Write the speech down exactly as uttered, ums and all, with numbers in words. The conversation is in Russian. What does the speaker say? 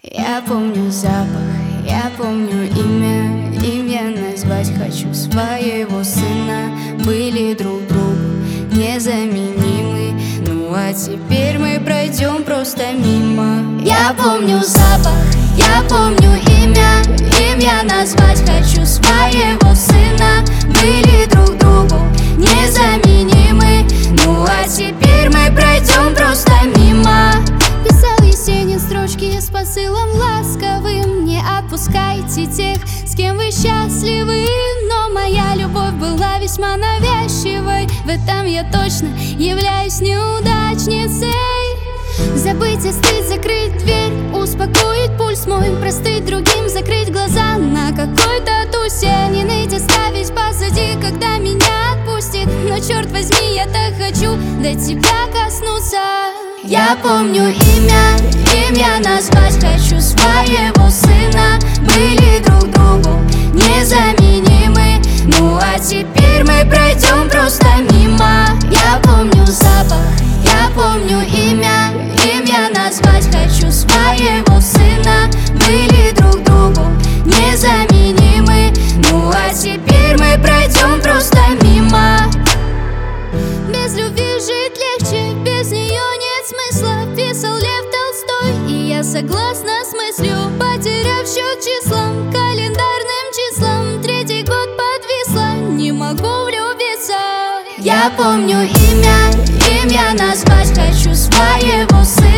Я помню запах, я помню имя, имя назвать хочу своего сына. Были друг другу незаменимы, ну а теперь мы пройдем просто мимо. Я помню запах, я помню имя, имя назвать хочу своего сына. Были друг другу незаменимы, ну а теперь мы пройдем просто мимо. Писал Есенин строчки с посылом ласковым: не отпускайте тех, с кем вы счастливы. Но моя любовь была весьма навязчивой, в этом я точно являюсь неудачницей. Забыть, остыть, закрыть дверь, успокоить пульс мой, простыть другим, закрыть глаза на какой-то тусе. Не ныть, оставить позади, когда меня отпустит. Но черт возьми, я так хочу до тебя коснуться. Я помню имя, имя назвать хочу своего сына. Были друг другу незаменимы, ну а теперь мы пройдем просто мимо. Я помню запах, я помню имя, имя назвать хочу своего сына. Были друг другу незаменимы, ну а теперь мы пройдем просто мимо. Без любви жить легче, без нее нет смысла, писал Лев Толстой, и я согласна с мыслью. Потеряв счет числам, календарным числам, третий год подвисла, не могу влюбиться. Я помню имя, имя назвать хочу своего сына.